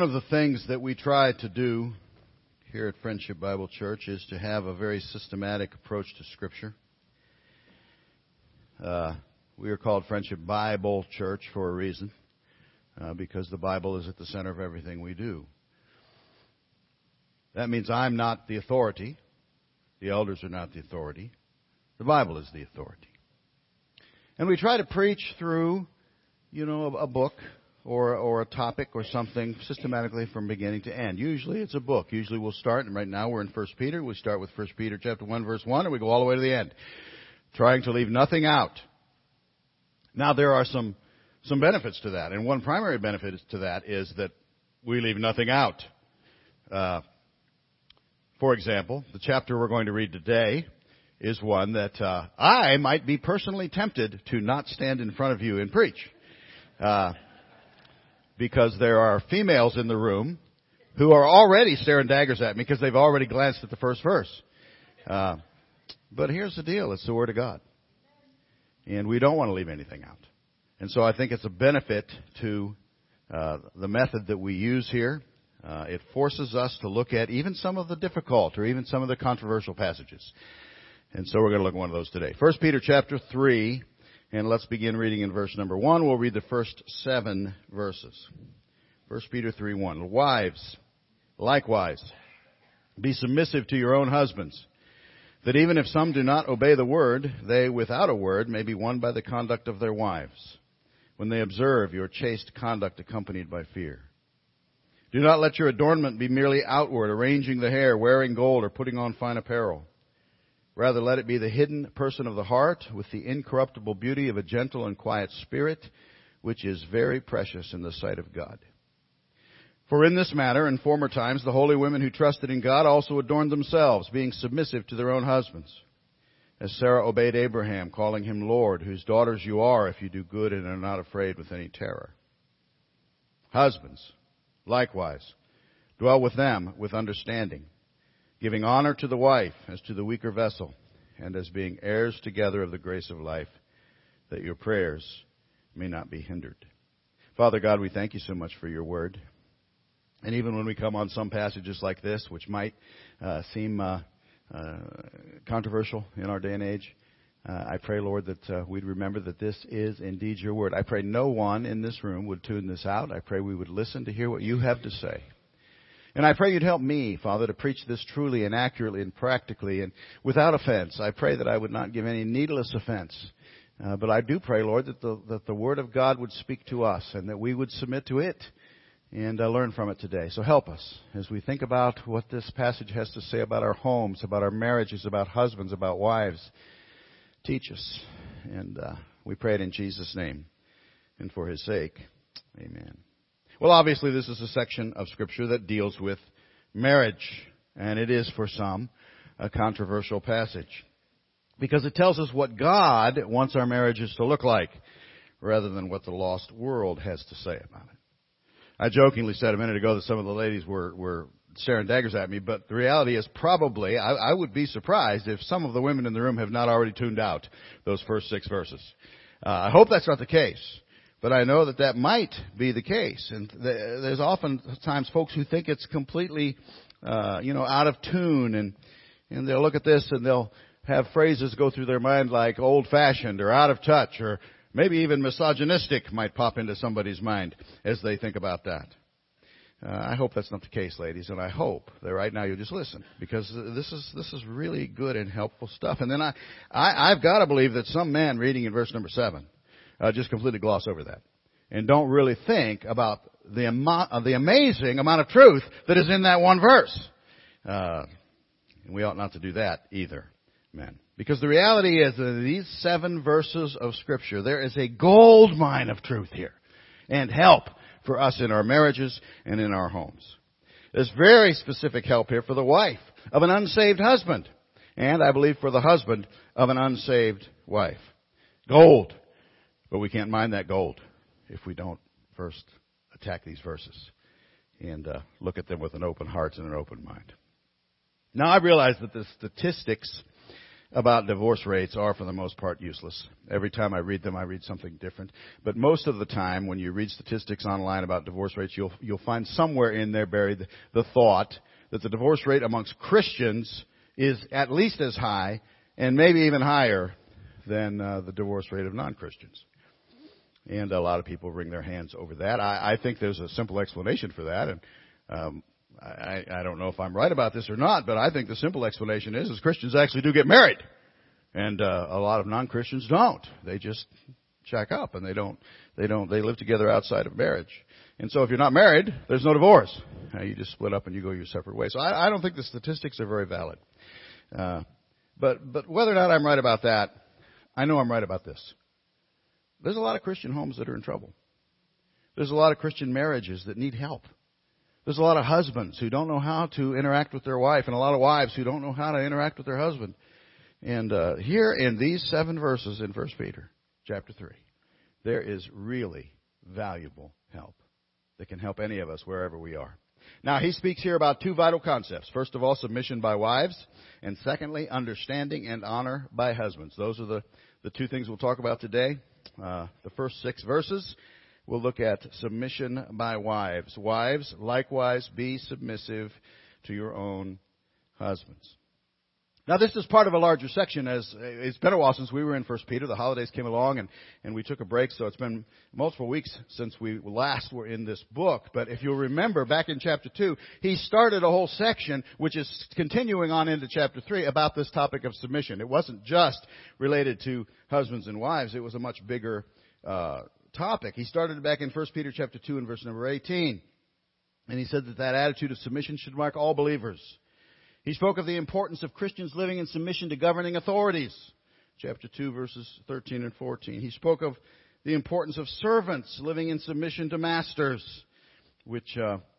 of the things that we try to do here at Friendship Bible Church is to have a very systematic approach to Scripture. We are called Friendship Bible Church for a reason, because the Bible is at the center of everything we do. That means I'm not the authority. The elders are not the authority. The Bible is the authority. And we try to preach through, a book or a topic or something systematically from beginning to end. Usually it's a book. Usually we'll start, and right now we're in 1 Peter. We start with 1 Peter chapter 1, verse 1, and we go all the way to the end, trying to leave nothing out. Now, there are some benefits to that, and one primary benefit to that is that we leave nothing out. For example, the chapter we're going to read today is one that I might be personally tempted to not stand in front of you and preach. Because there are females in the room who are already staring daggers at me because they've already glanced at the first verse. But here's the deal. It's the Word of God. And we don't want to leave anything out. And so I think it's a benefit to the method that we use here. It forces us to look at even some of the difficult or even some of the controversial passages. And so we're going to look at one of those today. 1 Peter chapter 3, and let's begin reading in verse number 1. We'll read the first 7 verses. 1 Peter 3:1. Wives, likewise, be submissive to your own husbands, that even if some do not obey the word, they without a word may be won by the conduct of their wives, when they observe your chaste conduct accompanied by fear. Do not let your adornment be merely outward, arranging the hair, wearing gold, or putting on fine apparel. Rather, let it be the hidden person of the heart, with the incorruptible beauty of a gentle and quiet spirit, which is very precious in the sight of God. For in this matter, in former times, the holy women who trusted in God also adorned themselves, being submissive to their own husbands. As Sarah obeyed Abraham, calling him Lord, whose daughters you are if you do good and are not afraid with any terror. Husbands, likewise, dwell with them with understanding, giving honor to the wife as to the weaker vessel, and as being heirs together of the grace of life, that your prayers may not be hindered. Father God, we thank you so much for your word. And even when we come on some passages like this, which might seem controversial in our day and age, I pray, Lord, that we'd remember that this is indeed your word. I pray no one in this room would tune this out. I pray we would listen to hear what you have to say. And I pray you'd help me, Father, to preach this truly and accurately and practically and without offense. I pray that I would not give any needless offense. But I do pray, Lord, that the Word of God would speak to us and that we would submit to it and learn from it today. So help us as we think about what this passage has to say about our homes, about our marriages, about husbands, about wives. Teach us. And we pray it in Jesus' name and for His sake. Amen. Well, obviously, this is a section of Scripture that deals with marriage, and it is, for some, a controversial passage, because it tells us what God wants our marriages to look like, rather than what the lost world has to say about it. I jokingly said a minute ago that some of the ladies were staring daggers at me, but the reality is probably, I would be surprised if some of the women in the room have not already tuned out those first 6 verses. I hope that's not the case. But I know that might be the case. And there's oftentimes folks who think it's completely, out of tune. And they'll look at this and they'll have phrases go through their mind like old-fashioned or out of touch or maybe even misogynistic might pop into somebody's mind as they think about that. I hope that's not the case, ladies. And I hope that right now you'll just listen, because this is really good and helpful stuff. And then I've got to believe that some men reading in verse number 7 just completely gloss over that and don't really think about the amazing amount of truth that is in that one verse. And we ought not to do that either, men. Because the reality is that in these 7 verses of Scripture, there is a gold mine of truth here and help for us in our marriages and in our homes. There's very specific help here for the wife of an unsaved husband, and I believe for the husband of an unsaved wife. Gold. But we can't mine that gold if we don't first attack these verses and look at them with an open heart and an open mind. Now, I realize that the statistics about divorce rates are, for the most part, useless. Every time I read them, I read something different. But most of the time, when you read statistics online about divorce rates, you'll find somewhere in there buried the thought that the divorce rate amongst Christians is at least as high, and maybe even higher, than the divorce rate of non-Christians. And a lot of people wring their hands over that. I think there's a simple explanation for that, and I don't know if I'm right about this or not, but I think the simple explanation is Christians actually do get married. And a lot of non-Christians don't. They just shack up, and they live together outside of marriage. And so if you're not married, there's no divorce. You just split up and you go your separate ways. So I don't think the statistics are very valid. But whether or not I'm right about that, I know I'm right about this. There's a lot of Christian homes that are in trouble. There's a lot of Christian marriages that need help. There's a lot of husbands who don't know how to interact with their wife, and a lot of wives who don't know how to interact with their husband. And here in these 7 verses in 1 Peter chapter 3, there is really valuable help that can help any of us wherever we are. Now, he speaks here about 2 vital concepts. First of all, submission by wives, and secondly, understanding and honor by husbands. Those are the 2 things we'll talk about today. The first 6 verses, we'll look at submission by wives. Wives, likewise, be submissive to your own husbands. Now, this is part of a larger section, as it's been a while since we were in 1 Peter. The holidays came along, and we took a break, so it's been multiple weeks since we last were in this book. But if you'll remember, back in chapter 2, he started a whole section, which is continuing on into chapter 3, about this topic of submission. It wasn't just related to husbands and wives. It was a much bigger topic. He started back in 1 Peter chapter 2 and verse number 18. And he said that attitude of submission should mark all believers. He spoke of the importance of Christians living in submission to governing authorities. Chapter 2, verses 13 and 14. He spoke of the importance of servants living in submission to masters, which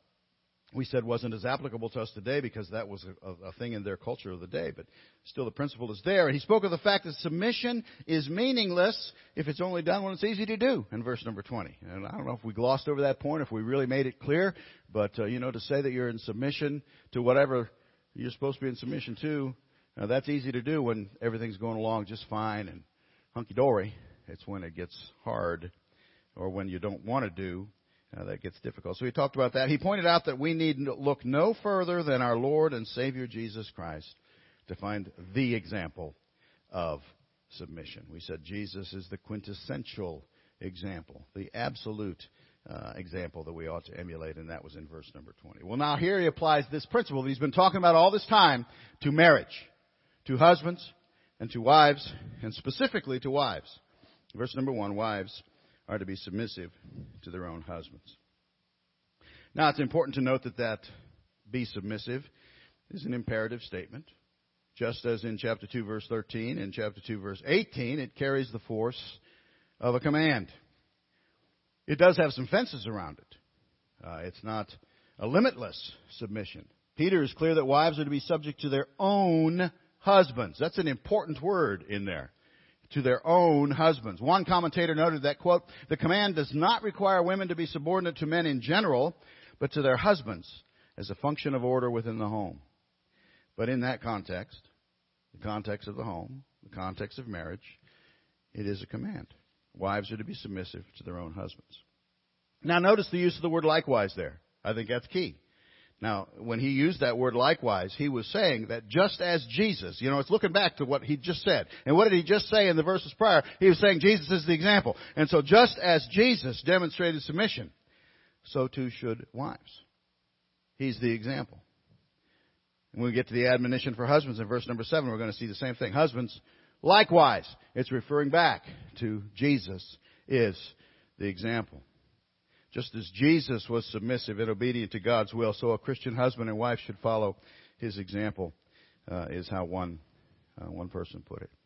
we said wasn't as applicable to us today because that was a thing in their culture of the day. But still the principle is there. And he spoke of the fact that submission is meaningless if it's only done when it's easy to do, in verse number 20. And I don't know if we glossed over that point, if we really made it clear. But, to say that you're in submission to whatever you're supposed to be in submission to, that's easy to do when everything's going along just fine and hunky-dory. It's when it gets hard or when you don't want to do that gets difficult. So he talked about that. He pointed out that we need look no further than our Lord and Savior Jesus Christ to find the example of submission. We said Jesus is the quintessential example, the absolute example that we ought to emulate, and that was in verse number 20. Well, now here he applies this principle that he's been talking about all this time to marriage, to husbands and to wives, and specifically to wives. Verse number 1, wives are to be submissive to their own husbands. Now, it's important to note that be submissive is an imperative statement. Just as in chapter 2, verse 13 and chapter 2, verse 18, it carries the force of a command. It does have some fences around it. It's not a limitless submission. Peter is clear that wives are to be subject to their own husbands. That's an important word in there. To their own husbands. One commentator noted that, quote, the command does not require women to be subordinate to men in general, but to their husbands as a function of order within the home. But in that context, the context of the home, the context of marriage, it is a command. Wives are to be submissive to their own husbands. Now notice the use of the word likewise there. I think that's key. Now, when he used that word likewise, he was saying that just as Jesus, it's looking back to what he just said. And what did he just say in the verses prior? He was saying Jesus is the example. And so just as Jesus demonstrated submission, so too should wives. He's the example. And when we get to the admonition for husbands in verse number 7, we're going to see the same thing. Husbands, likewise, it's referring back to Jesus is the example. Just as Jesus was submissive and obedient to God's will, so a Christian husband and wife should follow his example, is how one person put it.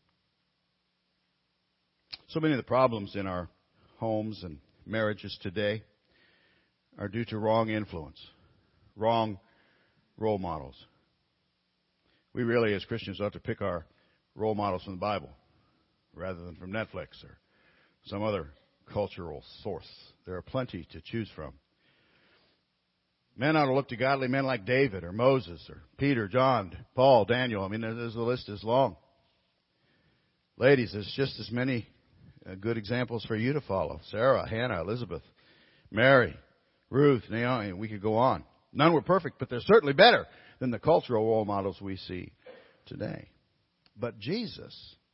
So many of the problems in our homes and marriages today are due to wrong influence, wrong role models. We really, as Christians, ought to pick our role models from the Bible rather than from Netflix or some other cultural source. There are plenty to choose from. Men ought to look to godly men like David or Moses or Peter, John, Paul, Daniel. The list is long. Ladies, there's just as many good examples for you to follow. Sarah, Hannah, Elizabeth, Mary, Ruth, Naomi, we could go on. None were perfect, but they're certainly better than the cultural role models we see today. But Jesus,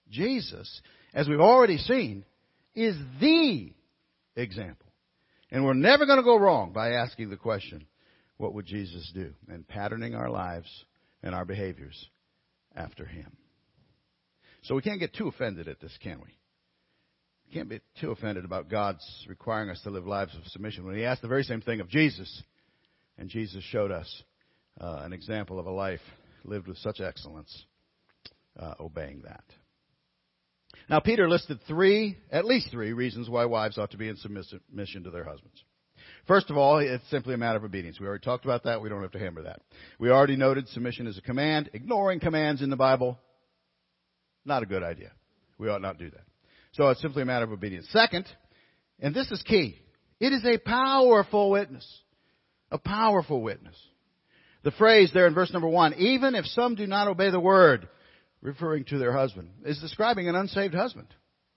as we've already seen, is the example. And we're never going to go wrong by asking the question, what would Jesus do? And patterning our lives and our behaviors after Him. So we can't get too offended at this, can we? We can't be too offended about God's requiring us to live lives of submission when He asked the very same thing of Jesus. And Jesus showed us an example of a life lived with such excellence, obeying that. Now, Peter listed at least three reasons why wives ought to be in submission to their husbands. First of all, it's simply a matter of obedience. We already talked about that. We don't have to hammer that. We already noted submission is a command. Ignoring commands in the Bible, not a good idea. We ought not do that. So it's simply a matter of obedience. Second, and this is key, it is a powerful witness. A powerful witness. The phrase there in verse number 1, even if some do not obey the word, referring to their husband, is describing an unsaved husband.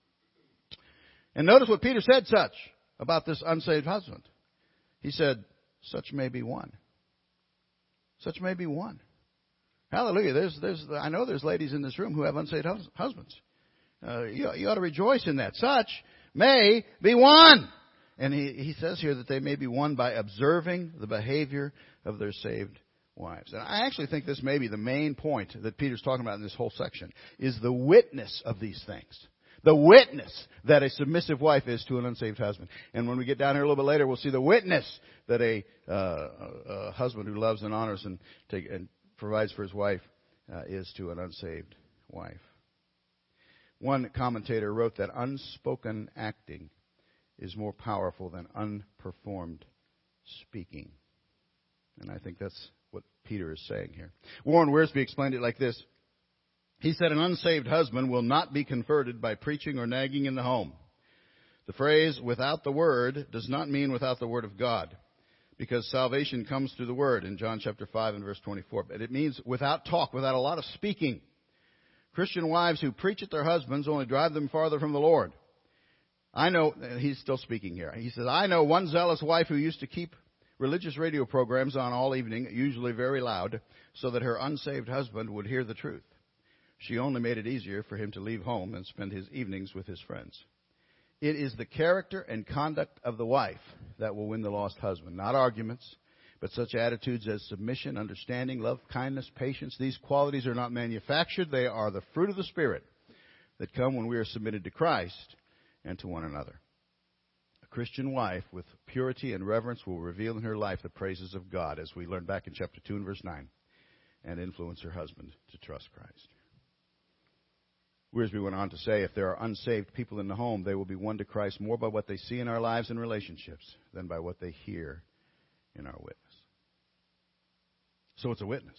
And notice what Peter said about this unsaved husband. He said, such may be one. Such may be one. Hallelujah. I know there's ladies in this room who have unsaved husbands. You ought to rejoice in that. Such may be one. And he says here that they may be won by observing the behavior of their saved wives. And I actually think this may be the main point that Peter's talking about in this whole section, is the witness of these things. The witness that a submissive wife is to an unsaved husband. And when we get down here a little bit later, we'll see the witness that a husband who loves and honors and provides for his wife is to an unsaved wife. One commentator wrote that unspoken acting is more powerful than unperformed speaking. And I think that's what Peter is saying here. Warren Wiersbe explained it like this. He said, an unsaved husband will not be converted by preaching or nagging in the home. The phrase, without the word, does not mean without the word of God, because salvation comes through the word in John chapter 5 and verse 24. But it means without talk, without a lot of speaking. Christian wives who preach at their husbands only drive them farther from the Lord. I know, he's still speaking here. He says, I know one zealous wife who used to keep religious radio programs on all evening, usually very loud, so that her unsaved husband would hear the truth. She only made it easier for him to leave home and spend his evenings with his friends. It is the character and conduct of the wife that will win the lost husband, not arguments, but such attitudes as submission, understanding, love, kindness, patience. These qualities are not manufactured. They are the fruit of the Spirit that come when we are submitted to Christ and to one another. A Christian wife with purity and reverence will reveal in her life the praises of God, as we learned back in chapter 2 and verse 9, and influence her husband to trust Christ. Wiersbe went on to say, if there are unsaved people in the home, they will be won to Christ more by what they see in our lives and relationships than by what they hear in our witness. So it's a witness.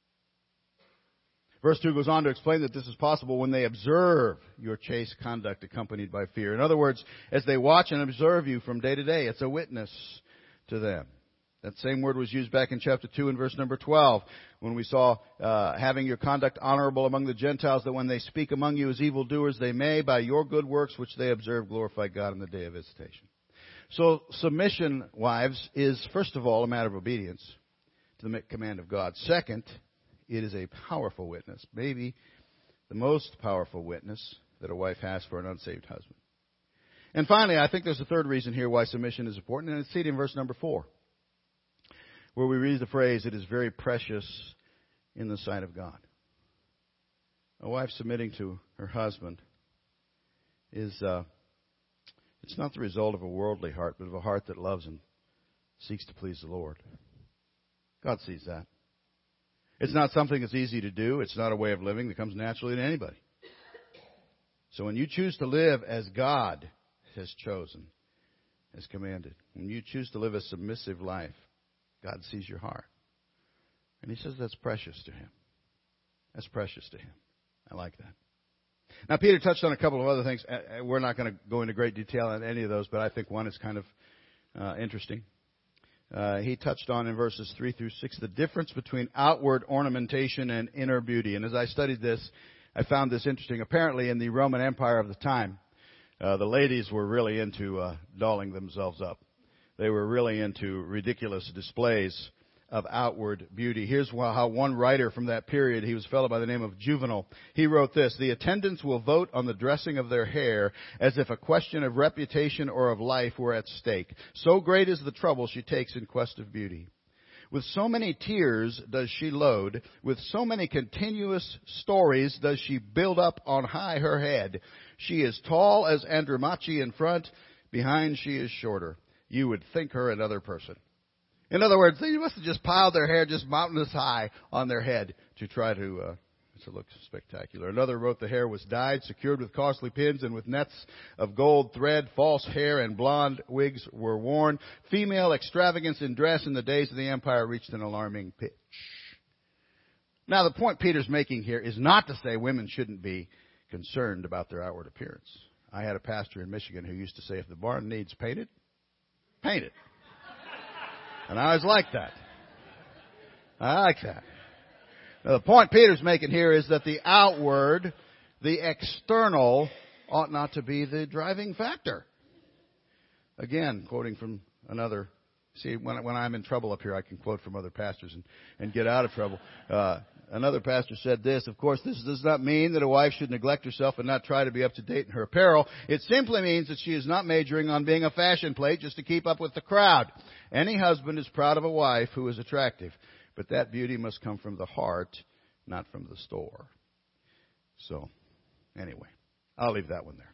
Verse 2 goes on to explain that this is possible when they observe your chaste conduct accompanied by fear. In other words, as they watch and observe you from day to day, it's a witness to them. That same word was used back in chapter 2 and verse number 12 when we saw having your conduct honorable among the Gentiles, that when they speak among you as evildoers, they may, by your good works which they observe, glorify God in the day of visitation. So submission, wives, is first of all a matter of obedience to the command of God. Second, it is a powerful witness, maybe the most powerful witness that a wife has for an unsaved husband. And finally, I think there's a third reason here why submission is important, and it's seen in verse number 4, where we read the phrase, it is very precious in the sight of God. A wife submitting to her husband is, it's not the result of a worldly heart, but of a heart that loves and seeks to please the Lord. God sees that. It's not something that's easy to do. It's not a way of living that comes naturally to anybody. So when you choose to live as God has chosen, has commanded, when you choose to live a submissive life, God sees your heart. And He says that's precious to Him. That's precious to Him. I like that. Now, Peter touched on a couple of other things. We're not going to go into great detail on any of those, but I think one is kind of interesting. He touched on in verses 3 through 6 the difference between outward ornamentation and inner beauty. And as I studied this, I found this interesting. Apparently in the Roman Empire of the time, the ladies were really into dolling themselves up. They were really into ridiculous displays of outward beauty. Here's how one writer from that period, he was a fellow by the name of Juvenal, he wrote this: "The attendants will vote on the dressing of their hair as if a question of reputation or of life were at stake. So great is the trouble she takes in quest of beauty. With so many tears does she load, with so many continuous stories does she build up on high her head. She is tall as Andromache in front, behind she is shorter. You would think her another person." In other words, they must have just piled their hair just mountainous high on their head to try to look spectacular. Another wrote, "The hair was dyed, secured with costly pins, and with nets of gold thread, false hair and blonde wigs were worn. Female extravagance in dress in the days of the empire reached an alarming pitch." Now, the point Peter's making here is not to say women shouldn't be concerned about their outward appearance. I had a pastor in Michigan who used to say, if the barn needs painted, paint it. And I always liked that. I like that. Now, the point Peter's making here is that the outward, the external, ought not to be the driving factor. Again, quoting from another. See, when I'm in trouble up here, I can quote from other pastors and get out of trouble. Another pastor said this: "Of course, this does not mean that a wife should neglect herself and not try to be up to date in her apparel. It simply means that she is not majoring on being a fashion plate just to keep up with the crowd. Any husband is proud of a wife who is attractive, but that beauty must come from the heart, not from the store." So, anyway, I'll leave that one there.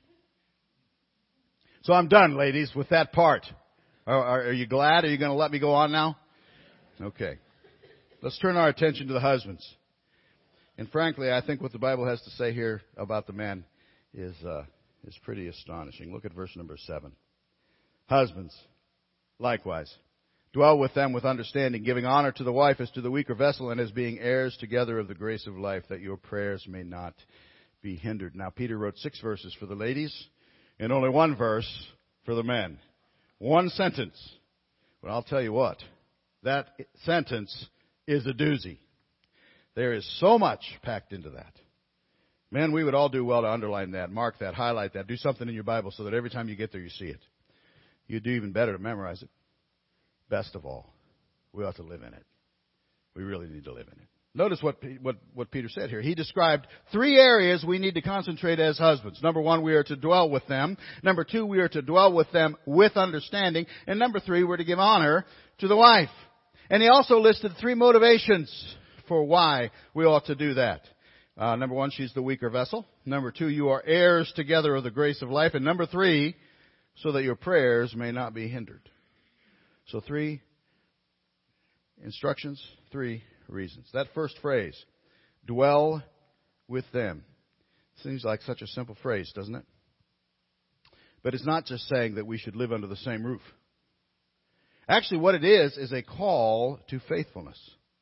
So I'm done, ladies, with that part. Are you glad? Are you going to let me go on now? Okay. Let's turn our attention to the husbands. And frankly, I think what the Bible has to say here about the men is pretty astonishing. Look at verse number 7. "Husbands, likewise, dwell with them with understanding, giving honor to the wife as to the weaker vessel, and as being heirs together of the grace of life, that your prayers may not be hindered." Now, Peter wrote 6 verses for the ladies and only 1 verse for the men. 1 sentence. But I'll tell you what, that sentence is a doozy. There is so much packed into that. Man, we would all do well to underline that, mark that, highlight that, do something in your Bible so that every time you get there you see it. You'd do even better to memorize it. Best of all, we ought to live in it. We really need to live in it. Notice what Peter said here. He described 3 areas we need to concentrate as husbands. Number 1, we are to dwell with them. Number 2, we are to dwell with them with understanding. And number 3, we're to give honor to the wife. And he also listed 3 motivations for why we ought to do that. Number 1, she's the weaker vessel. Number 2, you are heirs together of the grace of life. And number 3, so that your prayers may not be hindered. So 3 instructions, 3 reasons. That first phrase, dwell with them. Seems like such a simple phrase, doesn't it? But it's not just saying that we should live under the same roof. Actually, what it is a call to faithfulness.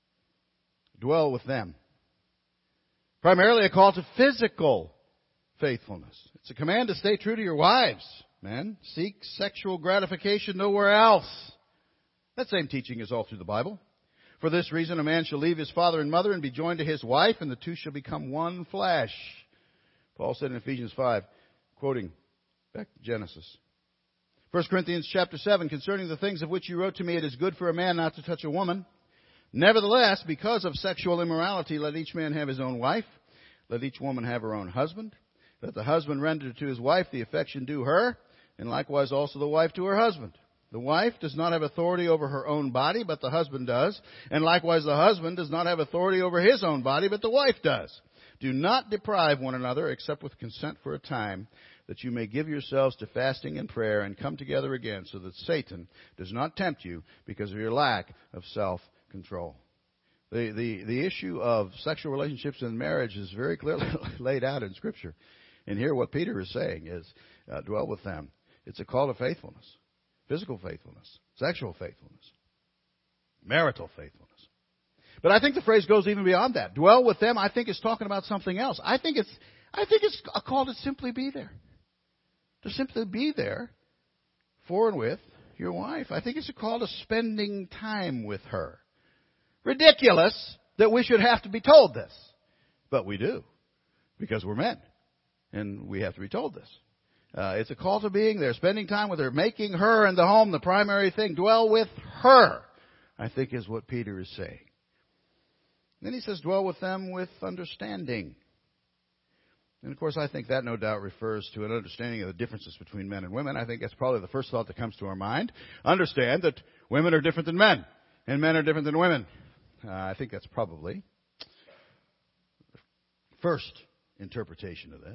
Dwell with them. Primarily a call to physical faithfulness. It's a command to stay true to your wives, men. Seek sexual gratification nowhere else. That same teaching is all through the Bible. "For this reason, a man shall leave his father and mother and be joined to his wife, and the two shall become one flesh." Paul said in Ephesians 5, quoting back to Genesis. 1 Corinthians chapter 7, "Concerning the things of which you wrote to me, it is good for a man not to touch a woman. Nevertheless, because of sexual immorality, let each man have his own wife. Let each woman have her own husband. Let the husband render to his wife the affection due her, and likewise also the wife to her husband. The wife does not have authority over her own body, but the husband does. And likewise the husband does not have authority over his own body, but the wife does. Do not deprive one another, except with consent for a time, that you may give yourselves to fasting and prayer and come together again, so that Satan does not tempt you because of your lack of self-control." The issue of sexual relationships in marriage is very clearly laid out in Scripture. And here what Peter is saying is, dwell with them. It's a call to faithfulness. Physical faithfulness, sexual faithfulness, marital faithfulness. But I think the phrase goes even beyond that. Dwell with them, I think, is talking about something else. I think it's a call to simply be there. To simply be there for and with your wife. I think it's a call to spending time with her. Ridiculous that we should have to be told this. But we do. because we're men. And we have to be told this. It's a call to being there, spending time with her, making her and the home the primary thing. Dwell with her, I think is what Peter is saying. Then he says, dwell with them with understanding. And of course, I think that no doubt refers to an understanding of the differences between men and women. I think that's probably the first thought that comes to our mind. Understand that women are different than men, and men are different than women. I think that's probably the first interpretation of this.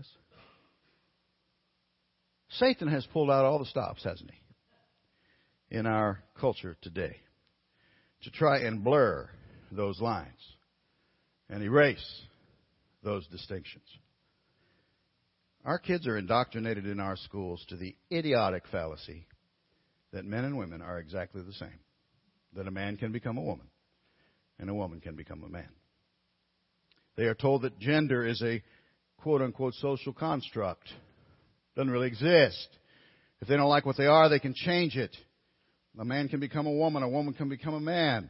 Satan has pulled out all the stops, hasn't he, in our culture today to try and blur those lines and erase those distinctions. Our kids are indoctrinated in our schools to the idiotic fallacy that men and women are exactly the same, that a man can become a woman and a woman can become a man. They are told that gender is a quote-unquote social construct. Doesn't really exist. If they don't like what they are, they can change it. A man can become a woman can become a man.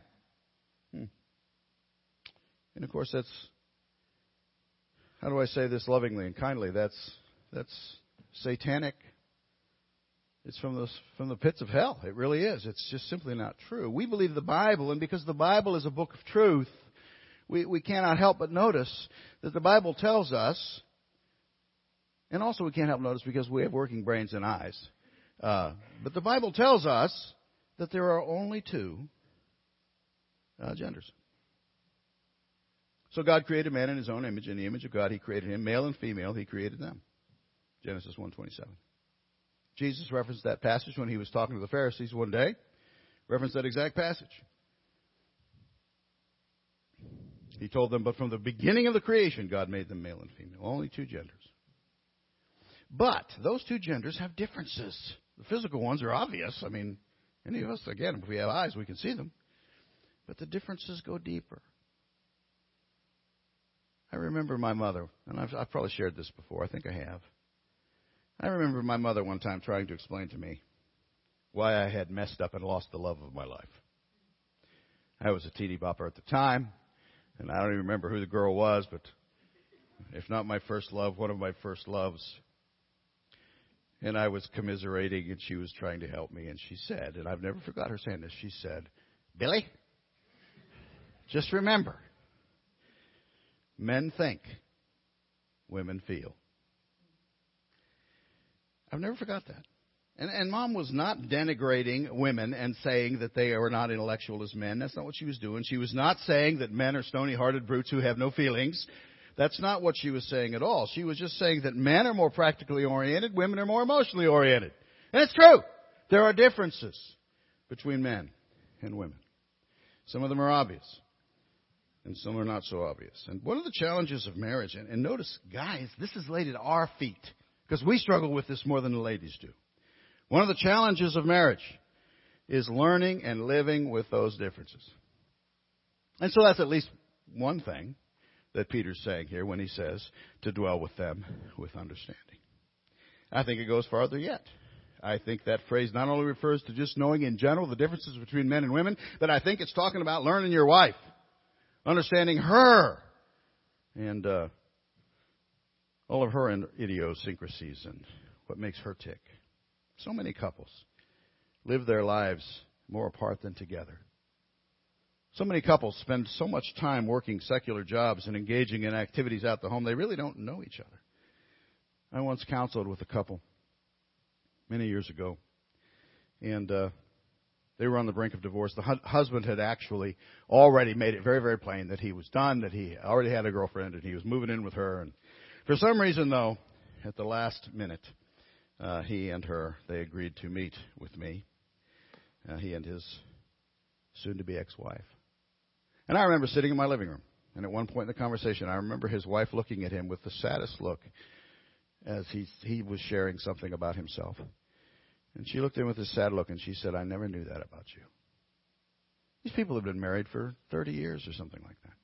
And of course, that's, how do I say this lovingly and kindly? That's satanic. It's from the pits of hell. It really is. It's just simply not true. We believe the Bible, and because the Bible is a book of truth, we cannot help but notice that the Bible tells us, and also we can't help but notice because we have working brains and eyes, but the Bible tells us that there are only two genders. So God created man in His own image. In the image of God, He created him. Male and female, He created them. Genesis 1:27. Jesus referenced that passage when He was talking to the Pharisees one day. Referenced that exact passage. He told them, but from the beginning of the creation, God made them male and female. Only two genders. But those two genders have differences. The physical ones are obvious. I mean, any of us, again, if we have eyes, we can see them. But the differences go deeper. I remember my mother, and I've probably shared this before. I think I have. I remember my mother one time trying to explain to me why I had messed up and lost the love of my life. I was a teeny bopper at the time, and I don't even remember who the girl was, but if not my first love, one of my first loves. And I was commiserating, and she was trying to help me, and she said, and I've never forgot her saying this, she said, Billy, just remember, men think, women feel. I've never forgot that. And Mom was not denigrating women and saying that they are not intellectual as men. That's not what she was doing. She was not saying that men are stony-hearted brutes who have no feelings. That's not what she was saying at all. She was just saying that men are more practically oriented, women are more emotionally oriented. And it's true. There are differences between men and women. Some of them are obvious, and some are not so obvious. And one of the challenges of marriage, and notice, guys, this is laid at our feet, because we struggle with this more than the ladies do. One of the challenges of marriage is learning and living with those differences. And so that's at least one thing that Peter's saying here when he says to dwell with them with understanding. I think it goes farther yet. I think that phrase not only refers to just knowing in general the differences between men and women, but I think it's talking about learning your wife, understanding her, and all of her idiosyncrasies and what makes her tick. So many couples live their lives more apart than together. So many couples spend so much time working secular jobs and engaging in activities out the home, they really don't know each other. I once counseled with a couple many years ago, and they were on the brink of divorce. The husband had actually already made it very, very plain that he was done, that he already had a girlfriend, and he was moving in with her. And for some reason, though, at the last minute, he and her, they agreed to meet with me, he and his soon-to-be ex-wife. And I remember sitting in my living room, and at one point in the conversation, I remember his wife looking at him with the saddest look as he was sharing something about himself. And she looked at him with this sad look, and she said, I never knew that about you. These people have been married for 30 years or something like that.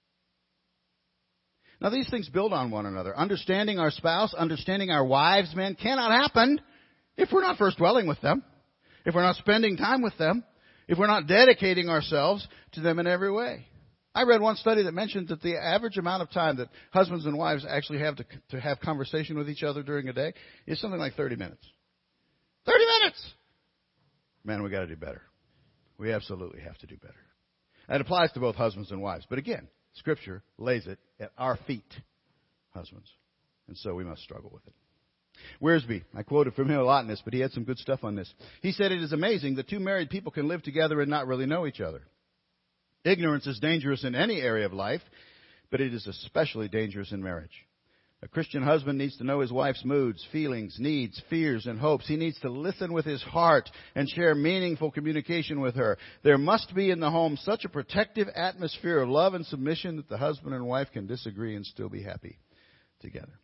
Now, these things build on one another. Understanding our spouse, understanding our wives, men, cannot happen if we're not first dwelling with them, if we're not spending time with them, if we're not dedicating ourselves to them in every way. I read one study that mentioned that the average amount of time that husbands and wives actually have to have conversation with each other during a day is something like 30 minutes. 30 minutes! Man, we got to do better. We absolutely have to do better. That applies to both husbands and wives. But again, Scripture lays it at our feet, husbands. And so we must struggle with it. Wiersbe, I quoted from him a lot in this, but he had some good stuff on this. He said, "It is amazing that two married people can live together and not really know each other. Ignorance is dangerous in any area of life, but it is especially dangerous in marriage. A Christian husband needs to know his wife's moods, feelings, needs, fears, and hopes. He needs to listen with his heart and share meaningful communication with her. There must be in the home such a protective atmosphere of love and submission that the husband and wife can disagree and still be happy together."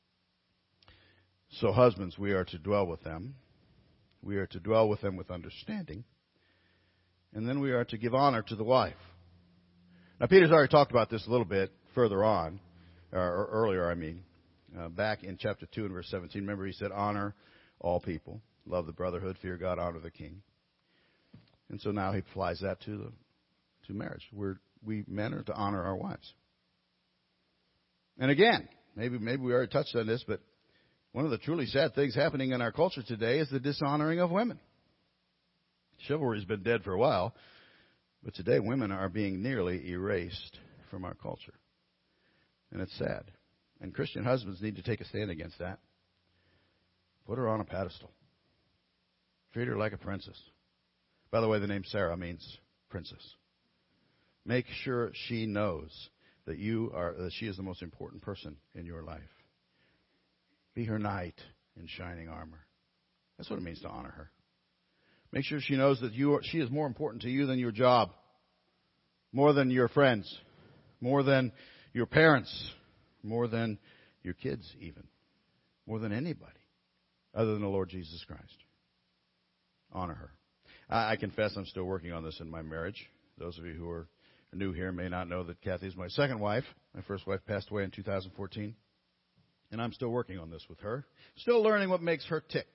So husbands, we are to dwell with them. We are to dwell with them with understanding. And then we are to give honor to the wife. Now, Peter's already talked about this a little bit further on, or earlier, back in chapter 2 and verse 17. Remember, he said, honor all people, love the brotherhood, fear God, honor the king. And so now he applies that to marriage. We men are to honor our wives. And again, maybe we already touched on this, but one of the truly sad things happening in our culture today is the dishonoring of women. Chivalry's been dead for a while, but today women are being nearly erased from our culture. And it's sad. And Christian husbands need to take a stand against that. Put her on a pedestal. Treat her like a princess. By the way, the name Sarah means princess. Make sure she knows that she is the most important person in your life. Be her knight in shining armor. That's what it means to honor her. Make sure she knows that she is more important to you than your job, more than your friends, more than your parents, more than your kids even, more than anybody other than the Lord Jesus Christ. Honor her. I confess I'm still working on this in my marriage. Those of you who are new here may not know that Kathy is my second wife. My first wife passed away in 2014. And I'm still working on this with her. Still learning what makes her tick.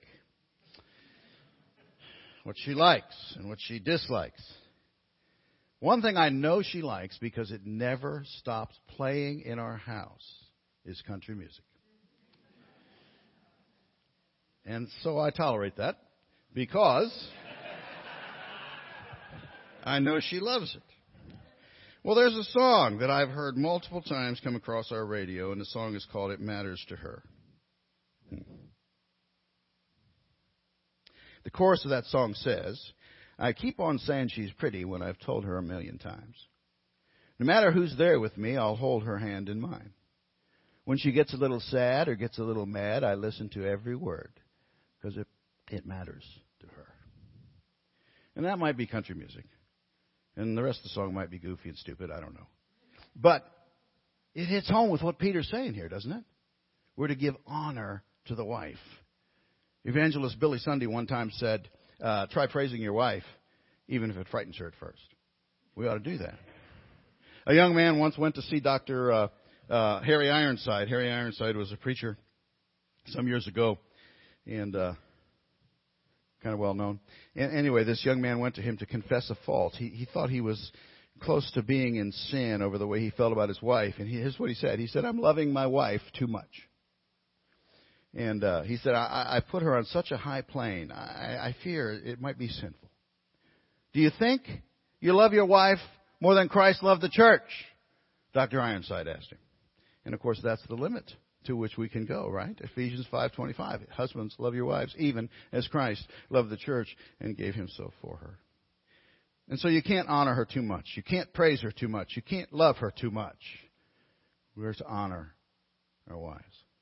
What she likes and what she dislikes. One thing I know she likes, because it never stops playing in our house, is country music. And so I tolerate that because I know she loves it. Well, there's a song that I've heard multiple times come across our radio, and the song is called "It Matters to Her." The chorus of that song says, "I keep on saying she's pretty when I've told her 1,000,000 times. No matter who's there with me, I'll hold her hand in mine. When she gets a little sad or gets a little mad, I listen to every word because it matters to her." And that might be country music. And the rest of the song might be goofy and stupid. I don't know. But it hits home with what Peter's saying here, doesn't it? We're to give honor to the wife. Evangelist Billy Sunday one time said, try praising your wife, even if it frightens her at first. We ought to do that. A young man once went to see Dr. Harry Ironside. Harry Ironside was a preacher some years ago, and kind of well known. And anyway, this young man went to him to confess a fault. He thought he was close to being in sin over the way he felt about his wife. And here's what he said. He said, "I'm loving my wife too much." And he said, I put her on such a high plane. I fear it might be sinful. Do you think you love your wife more than Christ loved the church? Dr. Ironside asked him. And of course, that's the limit to which we can go, right? Ephesians 5:25. Husbands, love your wives, even as Christ loved the church and gave himself for her. And so you can't honor her too much. You can't praise her too much. You can't love her too much. We're to honor our wives.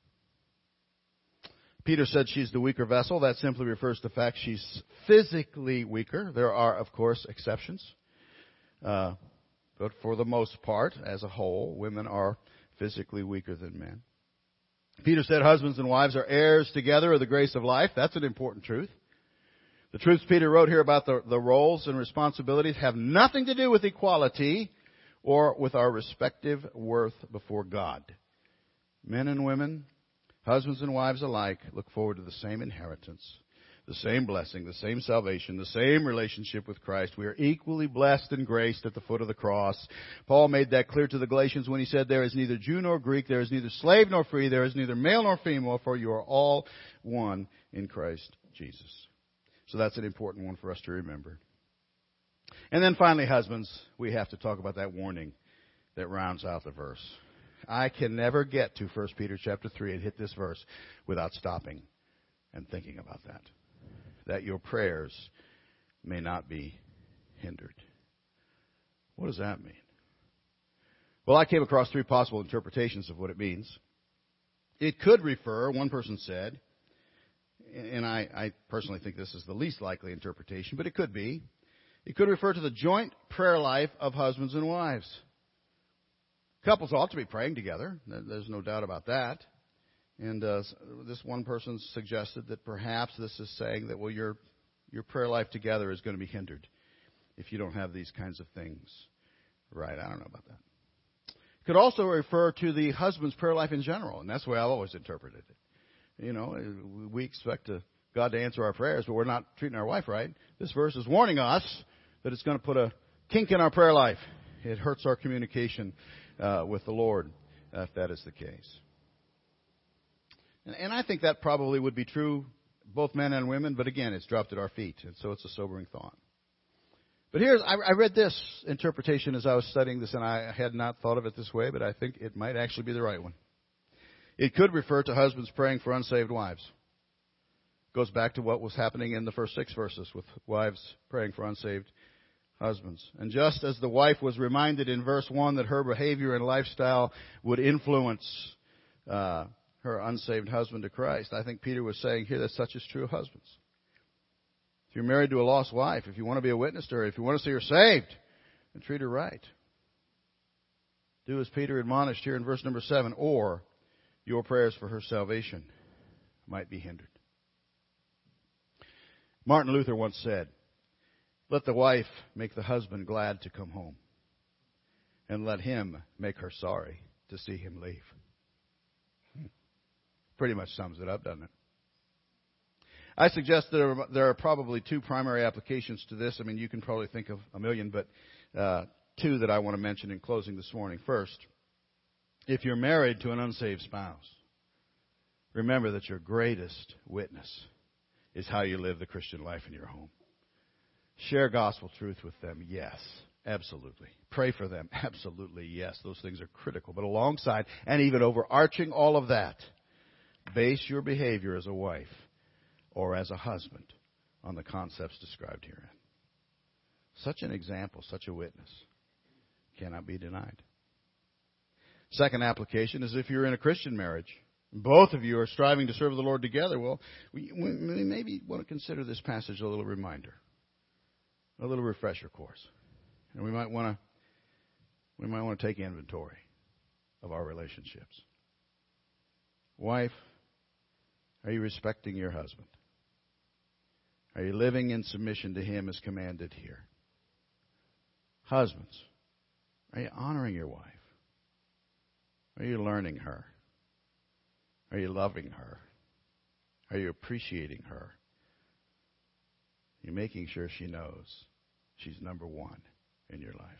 Peter said she's the weaker vessel. That simply refers to the fact she's physically weaker. There are, of course, exceptions. But for the most part, as a whole, women are physically weaker than men. Peter said husbands and wives are heirs together of the grace of life. That's an important truth. The truths Peter wrote here about the roles and responsibilities have nothing to do with equality or with our respective worth before God. Men and women, husbands and wives alike, look forward to the same inheritance. the same blessing, the same salvation, the same relationship with Christ. We are equally blessed and graced at the foot of the cross. Paul made that clear to the Galatians when he said, there is neither Jew nor Greek, there is neither slave nor free, there is neither male nor female, for you are all one in Christ Jesus. So that's an important one for us to remember. And then finally, husbands, we have to talk about that warning that rounds out the verse. I can never get to 1 Peter chapter 3 and hit this verse without stopping and thinking about that. That your prayers may not be hindered. What does that mean? Well, I came across three possible interpretations of what it means. It could refer, one person said, and I personally think this is the least likely interpretation, but it could be. It could refer to the joint prayer life of husbands and wives. Couples ought to be praying together. There's no doubt about that. And this one person suggested that perhaps this is saying that, well, your prayer life together is going to be hindered if you don't have these kinds of things right. I don't know about that. It could also refer to the husband's prayer life in general, and that's the way I've always interpreted it. You know, we expect God to answer our prayers, but we're not treating our wife right. This verse is warning us that it's going to put a kink in our prayer life. It hurts our communication with the Lord if that is the case. And I think that probably would be true, both men and women, but again, it's dropped at our feet, and so it's a sobering thought. But I read this interpretation as I was studying this, and I had not thought of it this way, but I think it might actually be the right one. It could refer to husbands praying for unsaved wives. It goes back to what was happening in the first 6 verses with wives praying for unsaved husbands. And just as the wife was reminded in verse 1 that her behavior and lifestyle would influence her unsaved husband to Christ, I think Peter was saying here that such is true of husbands. If you're married to a lost wife, if you want to be a witness to her, if you want to see her saved, then treat her right. Do as Peter admonished here in verse number 7, or your prayers for her salvation might be hindered. Martin Luther once said, let the wife make the husband glad to come home, and let him make her sorry to see him leave. Pretty much sums it up, doesn't it? I suggest there are probably 2 primary applications to this. I mean, you can probably think of a million, but 2 that I want to mention in closing this morning. First, if you're married to an unsaved spouse, remember that your greatest witness is how you live the Christian life in your home. Share gospel truth with them, yes, absolutely. Pray for them, absolutely, yes. Those things are critical. But alongside, and even overarching all of that, base your behavior as a wife or as a husband on the concepts described herein. Such an example, such a witness cannot be denied. Second application is if you're in a Christian marriage, both of you are striving to serve the Lord together, well, we maybe want to consider this passage a little reminder, a little refresher course. And we might want to take inventory of our relationships. Wife, are you respecting your husband? Are you living in submission to him as commanded here? Husbands, are you honoring your wife? Are you learning her? Are you loving her? Are you appreciating her? Are you making sure she knows she's number one in your life?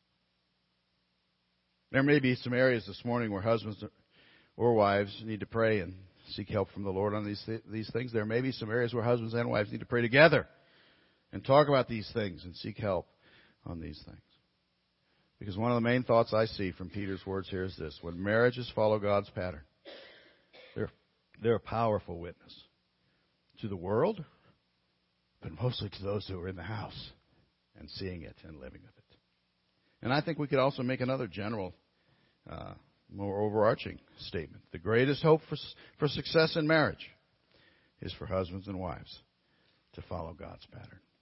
There may be some areas this morning where husbands or wives need to pray and seek help from the Lord on these things. There may be some areas where husbands and wives need to pray together and talk about these things and seek help on these things. Because one of the main thoughts I see from Peter's words here is this: when marriages follow God's pattern, they're a powerful witness to the world, but mostly to those who are in the house and seeing it and living with it. And I think we could also make another general, more overarching statement. The greatest hope for success in marriage is for husbands and wives to follow God's pattern.